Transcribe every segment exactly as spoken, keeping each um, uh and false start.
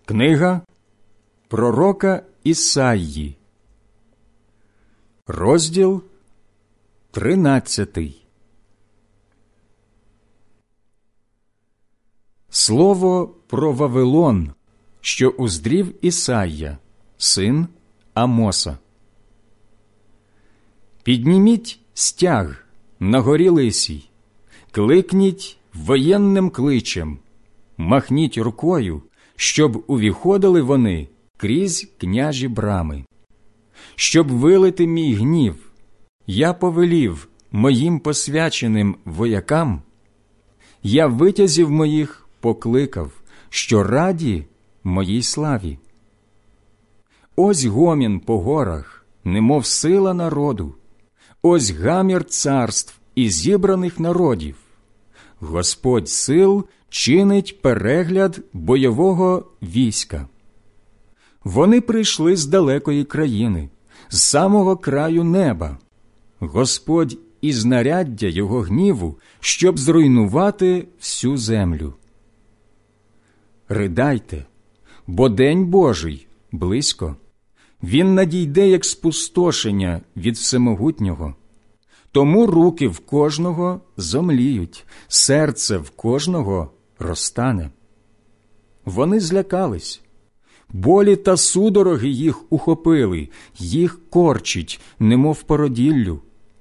Книга пророка Ісаї, розділ тринадцятий. Слово про Вавилон, що уздрів Ісая, син Амоса. Підніміть стяг на горі Лисій, кликніть воєнним кличем, махніть рукою, щоб увіходили вони крізь княжі брами. Щоб вилити мій гнів, я повелів моїм посвяченим воякам, я витязів моїх покликав, що раді моїй славі. Ось гомін по горах, немов сила народу, ось гамір царств і зібраних народів. Господь сил чинить перегляд бойового війська. Вони прийшли з далекої країни, з самого краю неба. Господь із знаряддя його гніву, щоб зруйнувати всю землю. Ридайте, бо день Божий близько. Він надійде, як спустошення від Всемогутнього. Тому руки в кожного зомліють, серце в кожного розтане. Вони злякались. Болі та судороги їх ухопили, їх корчить, немов породіллю.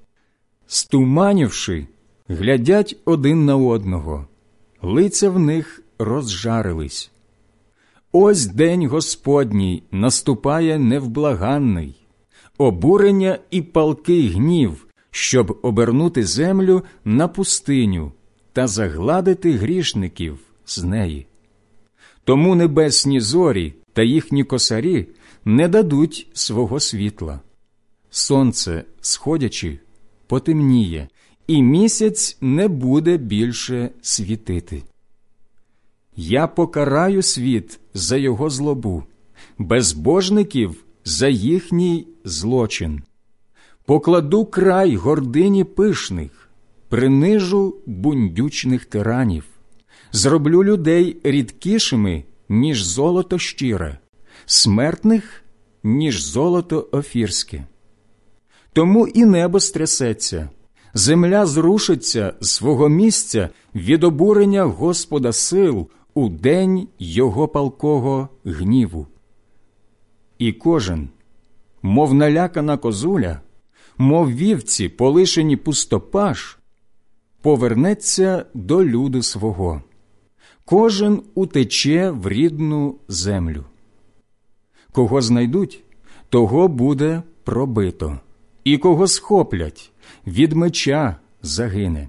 Стуманівши, глядять один на одного, лиця в них розжарились. Ось день Господній наступає невблаганний, обурення і палкий гнів, щоб обернути землю на пустиню та загладити грішників з неї. Тому небесні зорі та їхні косарі не дадуть свого світла. Сонце, сходячи, потемніє, і місяць не буде більше світити. Я покараю світ за його злобу, безбожників за їхній злочин. Покладу край гордині пишних, принижу бундючних тиранів. Зроблю людей рідкішими, ніж золото щире, смертних, ніж золото офірське. Тому і небо стрясеться, земля зрушиться з свого місця від обурення Господа сил у день його палкого гніву. І кожен, мов налякана козуля, мов вівці, полишені пустопаш, повернеться до люду свого. Кожен утече в рідну землю. Кого знайдуть, того буде пробито, і кого схоплять, від меча загине.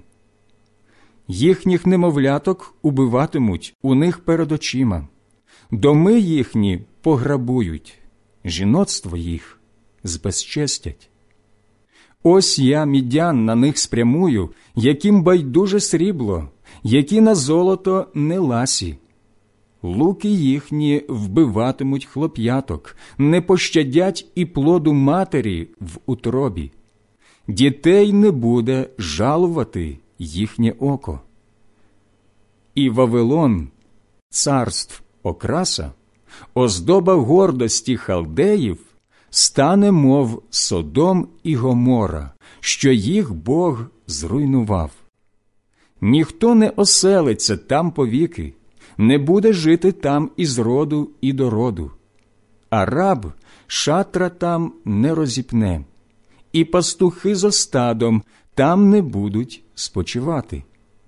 Їхніх немовляток убиватимуть у них перед очима, доми їхні пограбують, жіноцтво їх збезчестять. Ось я мідян на них спрямую, яким байдуже срібло, які на золото не ласі. Луки їхні вбиватимуть хлоп'яток, не пощадять і плоду матері в утробі. Дітей не буде жалувати їхнє око. І Вавилон, царств окраса, оздоба гордості халдеїв, стане, мов Содом і Гомора, що їх Бог зруйнував. Ніхто не оселиться там повіки, не буде жити там із роду і до роду. А раб шатра там не розіпне, і пастухи зо стадом там не будуть спочивати.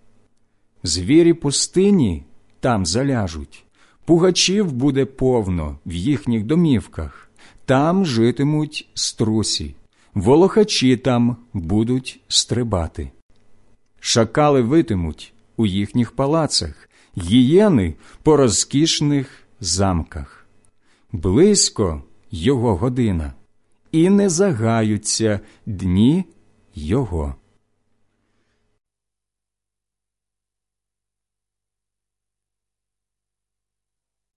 Звірі пустині там заляжуть, пугачів буде повно в їхніх домівках, там житимуть струсі, волохачі там будуть стрибати. Шакали витимуть у їхніх палацах, гієни по розкішних замках. Близько його година, і не загаються дні його.